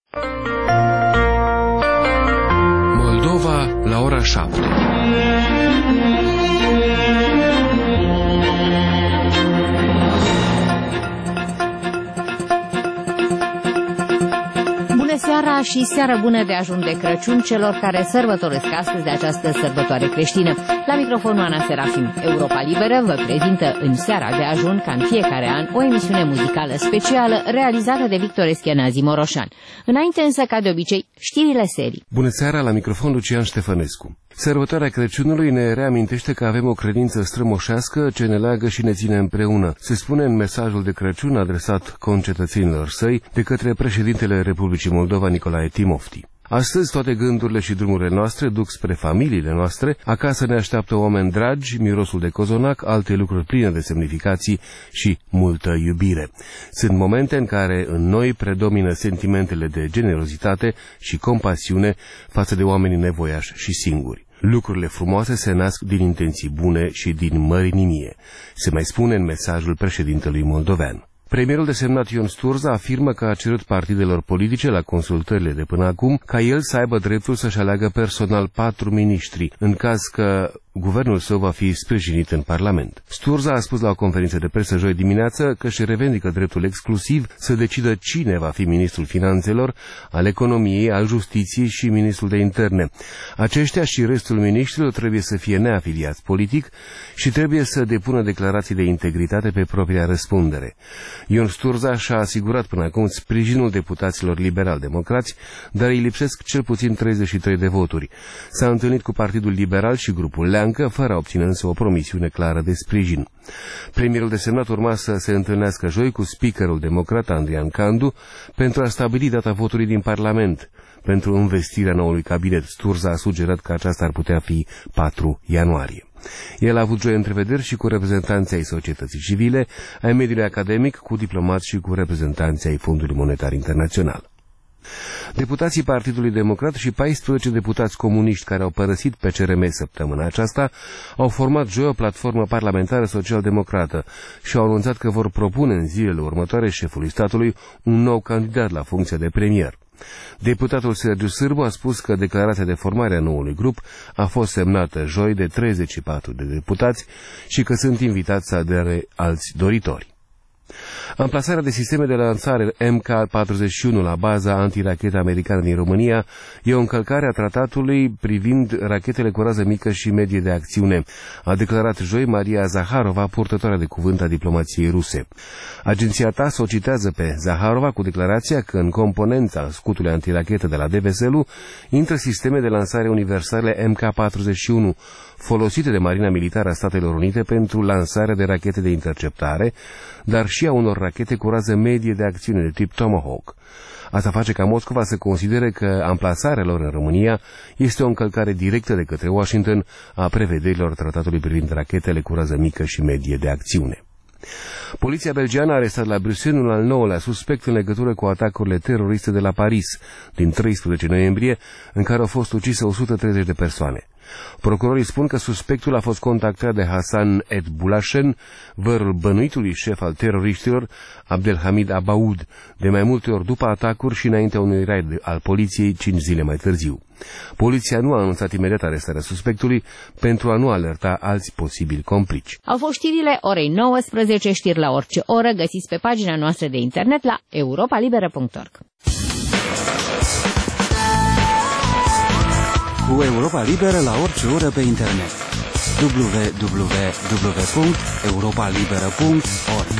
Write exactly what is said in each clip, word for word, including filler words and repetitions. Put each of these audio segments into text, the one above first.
Moldova la ora șapte. Seara și seară bună de ajun de Crăciun celor care sărbătoresc astăzi de această sărbătoare creștină. La microfonul Ana Serafim. Europa Liberă vă prezintă în seara de ajun, ca în fiecare an, o emisiune muzicală specială realizată de Victor Eschenazi Moroșan. Înainte însă, ca de obicei, știrile serii. Bună seara, la microfon Lucian Ștefănescu. Sărbătoarea Crăciunului ne reamintește că avem o credință strămoșească ce ne leagă și ne ține împreună. Se spune în mesajul de Crăciun adresat concetățenilor săi de către președintele Republicii Moldova, Nicolae Timofti. Astăzi toate gândurile și drumurile noastre duc spre familiile noastre, acasă ne așteaptă oameni dragi, mirosul de cozonac, alte lucruri pline de semnificații și multă iubire. Sunt momente în care în noi predomină sentimentele de generozitate și compasiune față de oamenii nevoiași și singuri. Lucrurile frumoase se nasc din intenții bune și din mărinimie, se mai spune în mesajul președintelui moldovean. Premierul desemnat Ion Sturza afirmă că a cerut partidelor politice la consultările de până acum ca el să aibă dreptul să-și aleagă personal patru miniștri, în caz că guvernul său va fi sprijinit în Parlament. Sturza a spus la o conferință de presă joi dimineață că își revendică dreptul exclusiv să decidă cine va fi ministrul finanțelor, al economiei, al justiției și ministrul de interne. Aceștia și restul miniștrilor trebuie să fie neafiliați politic și trebuie să depună declarații de integritate pe propria răspundere. Ion Sturza și-a asigurat până acum sprijinul deputaților liberal-democrați, dar îi lipsesc cel puțin treizeci și trei de voturi. S-a întâlnit cu Partidul Liberal și grupul Leancă, fără a obține însă o promisiune clară de sprijin. Premierul desemnat urma să se întâlnească joi cu speakerul democrat Andrian Candu pentru a stabili data votului din Parlament. Pentru învestirea noului cabinet, Sturza a sugerat că aceasta ar putea fi patru ianuarie. El a avut joi întrevederi și cu reprezentanții ai societății civile, ai mediului academic, cu diplomați și cu reprezentanții ai Fondului Monetar Internațional. Deputații Partidului Democrat și paisprezece deputați comuniști care au părăsit P C R M săptămâna aceasta au format joi o platformă parlamentară social-democrată și au anunțat că vor propune în zilele următoare șefului statului un nou candidat la funcția de premier. Deputatul Sergiu Sârbu a spus că declarația de formare a noului grup a fost semnată joi de treizeci și patru de deputați și că sunt invitați să adere alți doritori. Amplasarea de sisteme de lansare M K patruzeci și unu la baza antirachetă americană din România e o încălcare a tratatului privind rachetele cu rază mică și medie de acțiune, a declarat joi Maria Zaharova, purtătoarea de cuvânt a diplomației ruse. Agenția T A S o citează pe Zaharova cu declarația că în componența scutului antirachetă de la D V S L intră sisteme de lansare universale M K patruzeci și unu, folosite de Marina Militară a Statelor Unite pentru lansarea de rachete de interceptare, dar și a unor rachete cu rază medie de acțiune de tip Tomahawk. Asta face ca Moscova să considere că amplasarea lor în România este o încălcare directă de către Washington a prevederilor tratatului privind rachetele cu rază mică și medie de acțiune. Poliția belgiană a arestat la Bruxelles un al nouălea suspect în legătură cu atacurile teroriste de la Paris din treisprezece noiembrie, în care au fost ucise o sută treizeci de persoane. Procurorii spun că suspectul a fost contactat de Hassan Et Boulashen, vărul bănuitului șef al teroriștilor, Abdelhamid Abaoud, de mai multe ori după atacuri și înaintea unui raid al poliției cinci zile mai târziu. Poliția nu a anunțat imediat arestarea suspectului pentru a nu alerta alți posibili complici. Au fost știrile orei nouăsprezece, știri la orice oră, găsiți pe pagina noastră de internet la europa liberă punct org. Cu Europa Liberă la orice oră pe internet. w w w punct europa liberă punct org.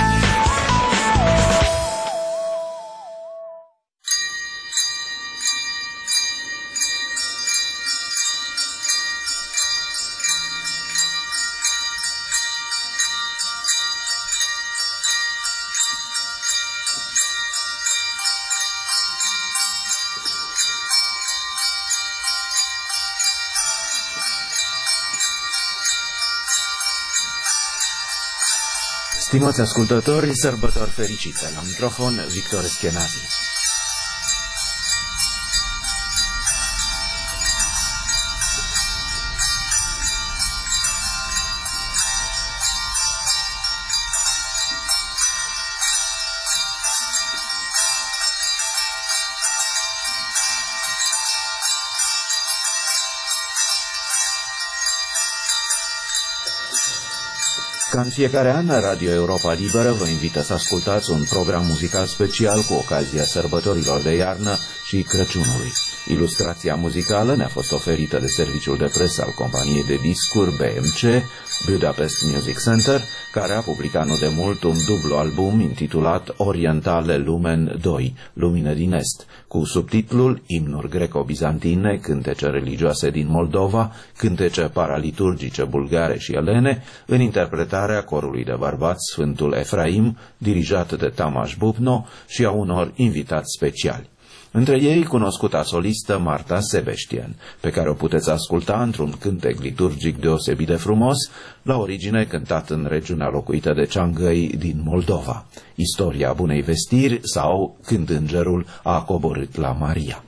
Stimați ascultători, sărbători fericite! La microfon, Victor Eschenazi. Ca în fiecare an, Radio Europa Liberă vă invită să ascultați un program muzical special cu ocazia sărbătorilor de iarnă și Crăciunului. Ilustrația muzicală ne-a fost oferită de serviciul de presă al companiei de discuri B M C, Budapest Music Center, care a publicat nu de mult un dublu album intitulat Orientale Lumen doi, Lumină din Est, cu subtitlul Imnuri greco-bizantine, cântece religioase din Moldova, cântece paraliturgice bulgare și elene, în interpretarea corului de bărbați Sfântul Efraim, dirijat de Tamas Bubno, și a unor invitați speciali. Între ei, cunoscuta solistă Marta Sebeștien, pe care o puteți asculta într-un cântec liturgic deosebit de frumos, la origine cântat în regiunea locuită de Ceangăi din Moldova, Istoria Bunei Vestiri sau Când Îngerul a coborât la Maria.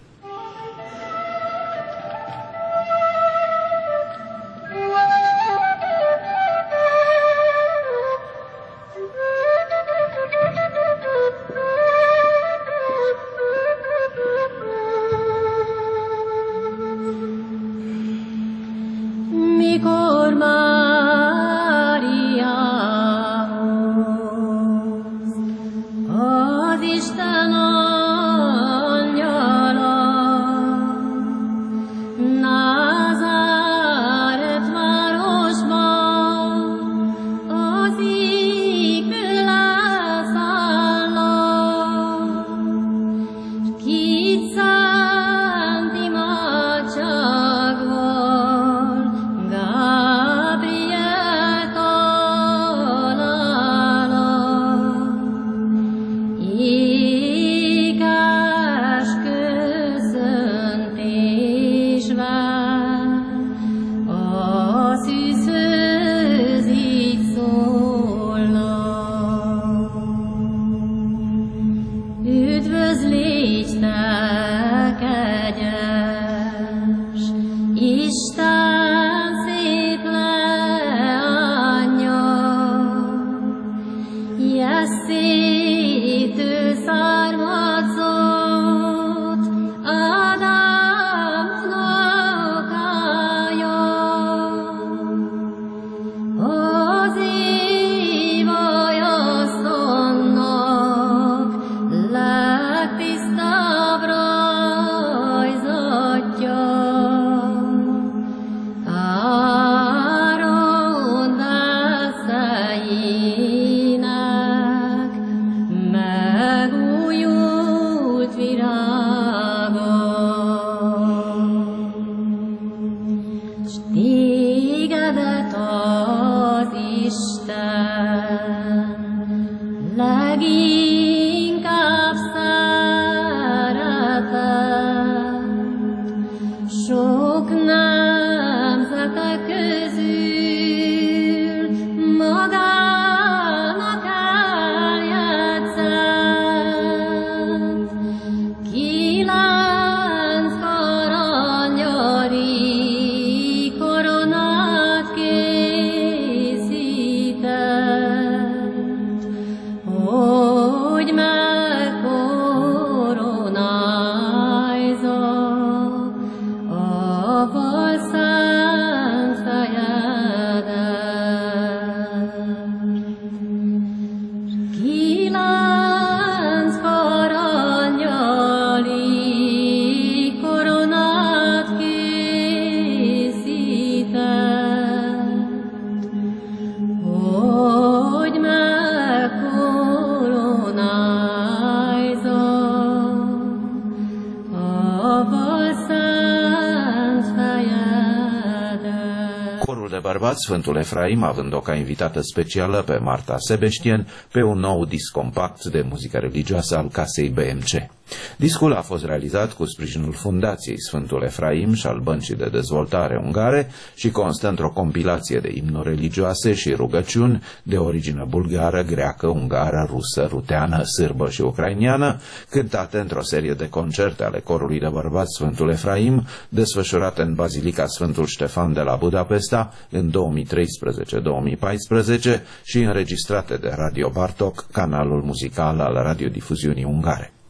Sfântul Efraim, având-o ca invitată specială pe Marta Sebeștien, pe un nou disc compact de muzică religioasă al casei B M C. Discul a fost realizat cu sprijinul Fundației Sfântul Efraim și al Băncii de Dezvoltare Ungare și constă într-o compilație de imnuri religioase și rugăciuni de origine bulgară, greacă, ungară, rusă, ruteană, sârbă și ucrainiană, cântate într-o serie de concerte ale corului de bărbați Sfântul Efraim, desfășurate în Bazilica Sfântul Ștefan de la Budapesta în două mii treisprezece două mii paisprezece și înregistrate de Radio Bartok, canalul muzical al radiodifuziunii ungare.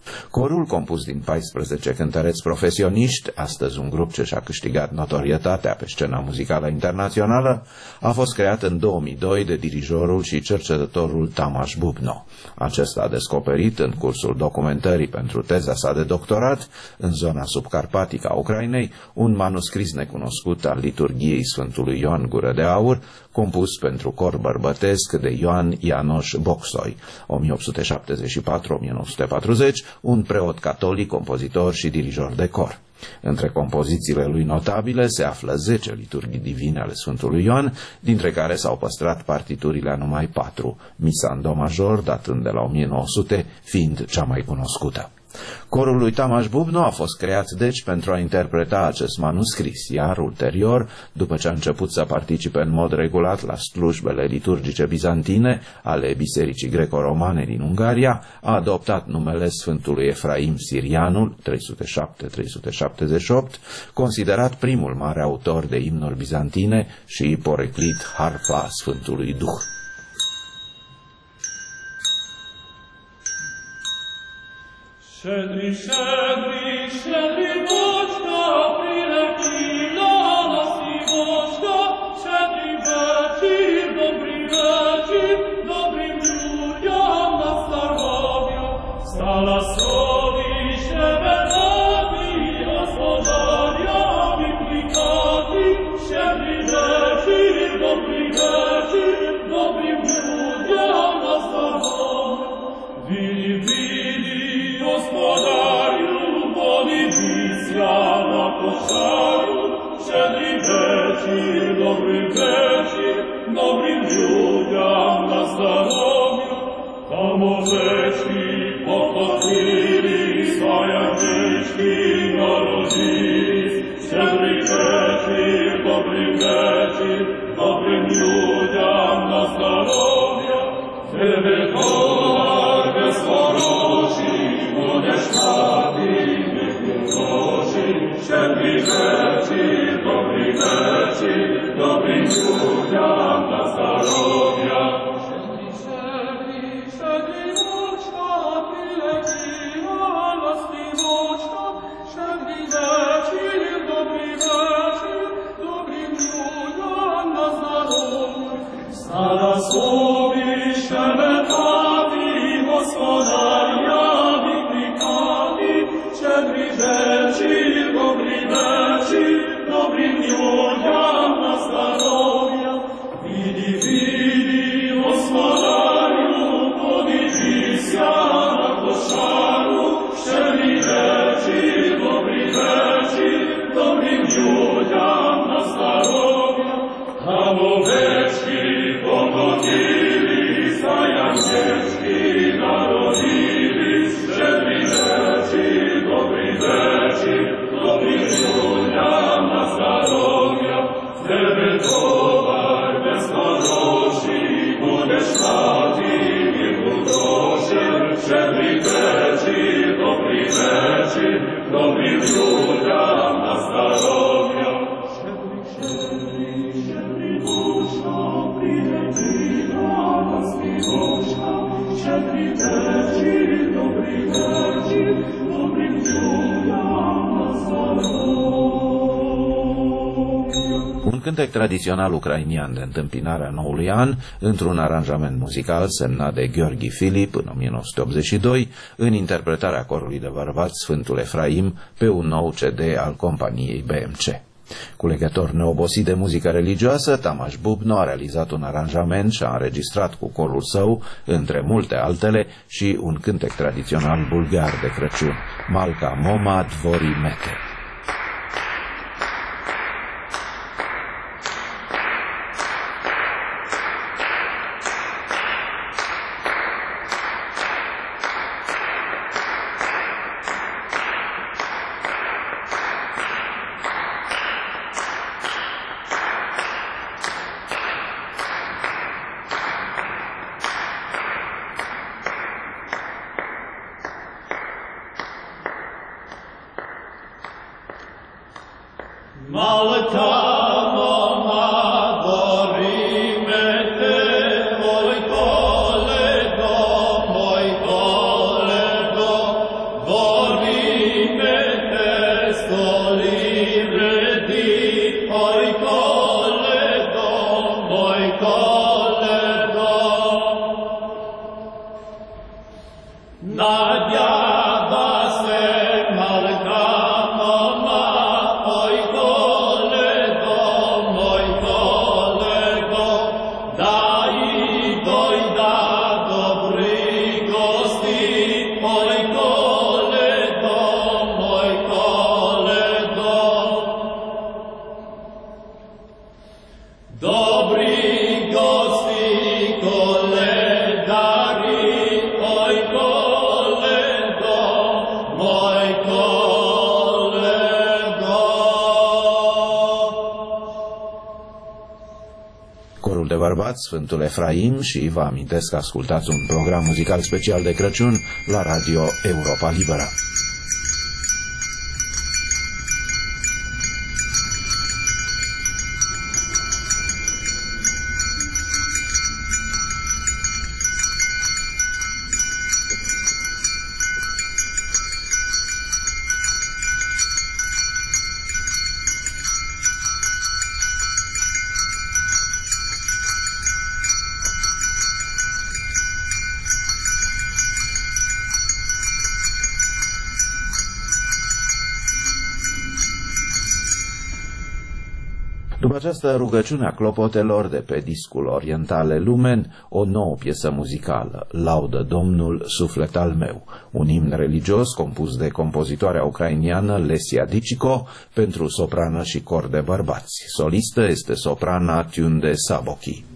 Corul, compus din paisprezece cântăreți profesioniști, astăzi un grup ce și-a câștigat notorietatea pe scena muzicală internațională, a fost creat în două mii doi de dirijorul și cercetătorul Tamas Bubno. Acesta a descoperit, în cursul documentării pentru teza sa de doctorat, în zona subcarpatică a Ucrainei, un manuscris necunoscut al liturghiei Sfântului Ioan Gură de Aur, compus pentru cor bărbătesc de Ioan Ianoș Bocsoi, o mie opt sute șaptezeci și patru - o mie nouă sute patruzeci, un preot catolic, compozitor și dirijor de cor. Între compozițiile lui notabile se află zece liturghii divine ale Sfântului Ioan, dintre care s-au păstrat partiturile a numai patru, misa în do major, datând de la o mie nouă sute, fiind cea mai cunoscută. Corul lui Tamas Bubno a fost creat deci pentru a interpreta acest manuscris, iar ulterior, după ce a început să participe în mod regulat la slujbele liturgice bizantine ale Bisericii Greco-Romane din Ungaria, a adoptat numele Sfântului Efraim Sirianul, trei sute șapte - trei sute șaptezeci și opt, considerat primul mare autor de imnuri bizantine și poreclit harfa Sfântului Duh. Щедрий, щедрий, щедрий Божка, прилетіла на сівочка, щедрий вечір, добрий вечір, добрим людям на здоров'я. Стала совість щебетати, господаря відкликати, щедрий вечір, добрий вечір, добрим людям на здоров'я. Вілі, вілі, Господарю, подивися на кошару, щедрий вечір, добрий вечір, добрим людям на здоров'я. Там овечки поплатились, а ягнички народились. Щедрий вечір, добрий вечір, добрим людям на здоров'я. Тебе колар без хороші, будеш мати, не гроші. Щедрий вечір, добрий вечір, добрим людям на здоров'я. Щедрий, щедрий, щедрий Божка, прилетіла на співочка. Щедрий вечір, добрий вечір, добрим людям на здоров'я. Стала собі щебетати, господаря відкликати. Щедрий вечір, добрий вечір, добрим людям на здоров'я. Віді, віді, господарю, подивися на кошару. Щедрий вечір, добрий вечір, добрим людям на здоров'я. Там овечки поплатились, а ягнички народились. Щедрий вечір, добрий вечір, добрим людям на здоров'я. Тебе товар без гроші, будеш мати віру гроші. Щедрий вечір, добрий вечір, добрим людям на здоров'я. Щедрий, щедрий Божка, прилетіла на співочка. Щедрий вечір, добрий вечір, добрим людям на здоров'я. Un cântec tradițional ucrainian de întâmpinare a noului an, într-un aranjament muzical semnat de Gheorghi Filip în o mie nouă sute optzeci și doi, în interpretarea corului de bărbați Sfântul Efraim pe un nou C D al companiei B M C. Culegător neobosit de muzică religioasă, Tamas Bubno a realizat un aranjament și a înregistrat cu corul său, între multe altele, și un cântec tradițional bulgar de Crăciun, Malka Moma Dvori Mete. Dvori de bărbați, Sfântul Efraim, și vă amintesc că ascultați un program muzical special de Crăciun la Radio Europa Liberă. După această rugăciune a clopotelor de pe discul Orientale Lumen, o nouă piesă muzicală, Laudă Domnul, suflet al meu, un imn religios compus de compozitoarea ucrainiană Lesia Dicico pentru soprană și cor de bărbați. Solistă este soprana Tiunde Sabochi.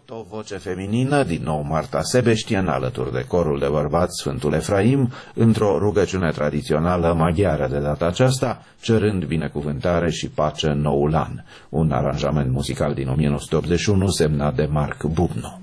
O voce feminină, din nou Marta Sebeștian, alături de corul de bărbați Sfântul Efraim, într-o rugăciune tradițională maghiară de data aceasta, cerând binecuvântare și pace în noul an. Un aranjament muzical din o mie nouă sute optzeci și unu semnat de Marc Bubnu.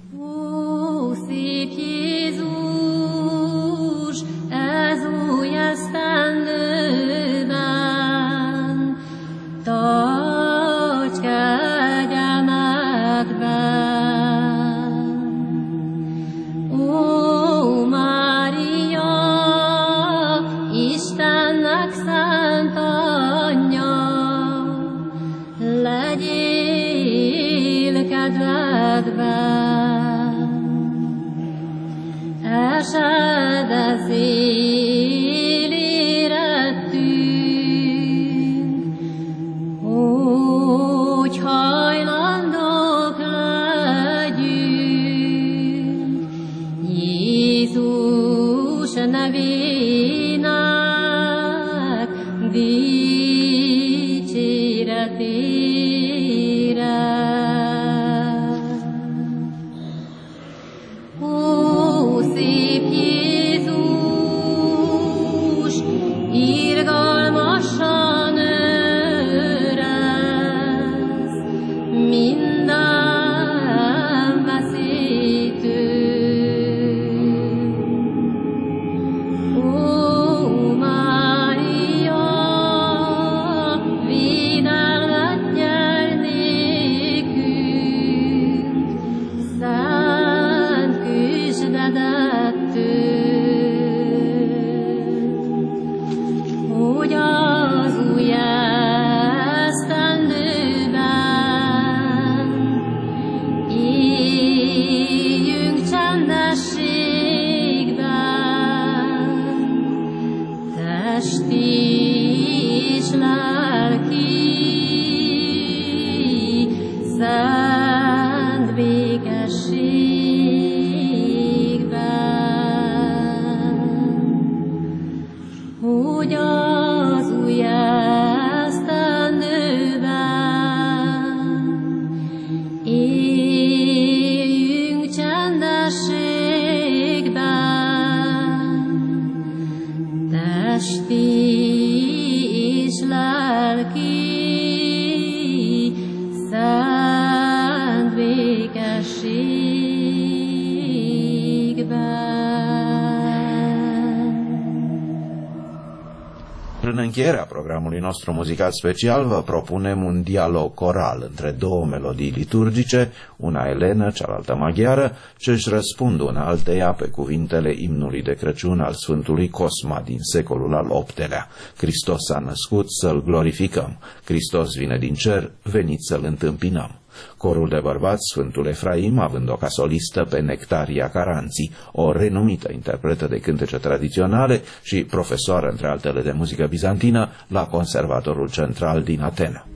În încheierea programului nostru muzical special vă propunem un dialog coral între două melodii liturgice, una elenă, cealaltă maghiară, ce își răspund una alteia pe cuvintele imnului de Crăciun al Sfântului Cosma din secolul al optelea. Hristos s-a născut, să-L glorificăm. Hristos vine din cer, veniți să-L întâmpinăm. Corul de bărbați Sfântul Efraim, având-o ca solistă pe Nectaria Caranții, o renumită interpretă de cântece tradiționale și profesoară, între altele, de muzică bizantină la Conservatorul Central din Atena.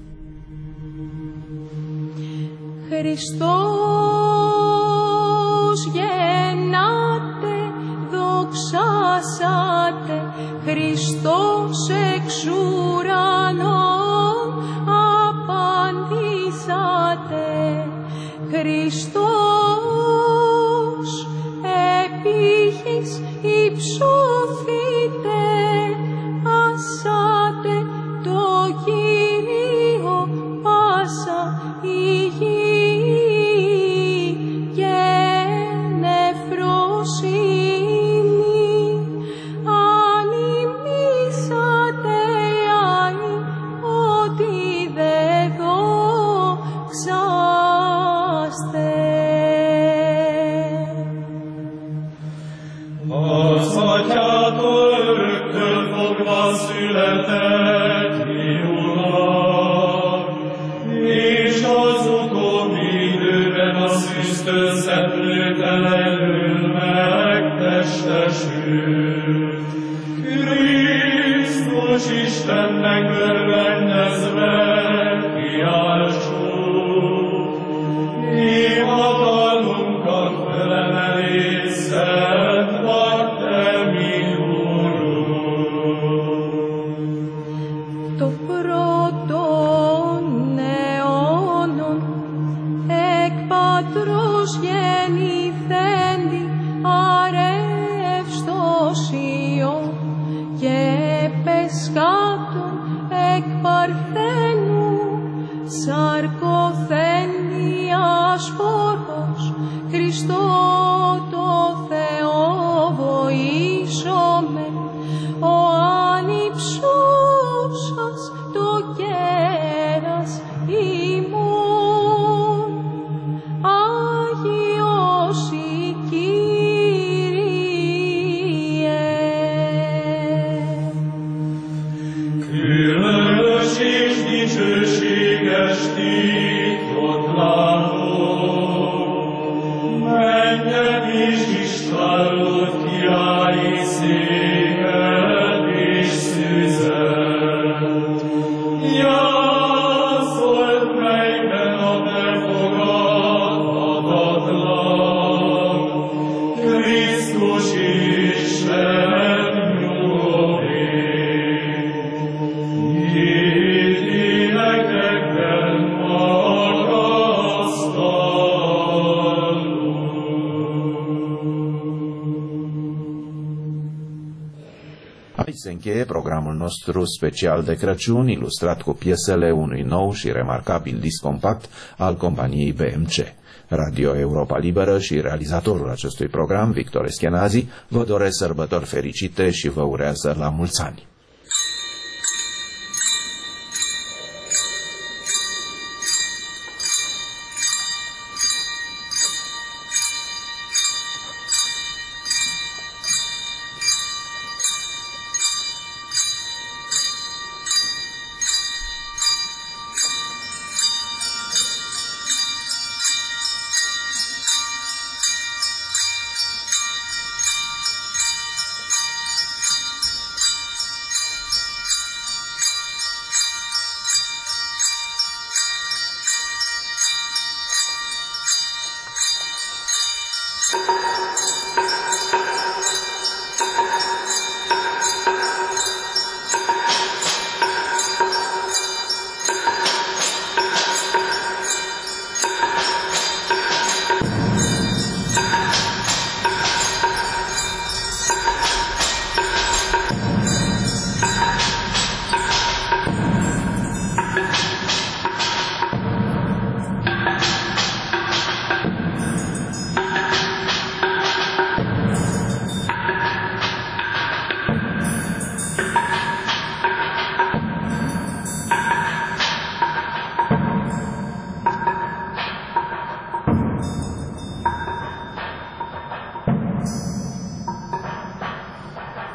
Χριστός γεννάται, δοξάσατε, Χριστός εξ ουρανών απαντήσατε, Χριστός επίχης υψωθείτε, ασάτε το Κύριο πάσα η γη. Patros σαρκοθένιας φόρος, Χριστό το Θεό βοήσομεν, ο άνυψος σας το κέρας ημών, Άγιος η Κύριε. Se încheie programul nostru special de Crăciun, ilustrat cu piesele unui nou și remarcabil disc compact al companiei B M C. Radio Europa Liberă și realizatorul acestui program, Victor Eschenazi, vă doresc sărbători fericite și vă urează la mulți ani.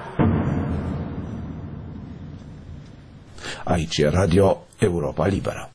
Aici e Radio Europa Liberă.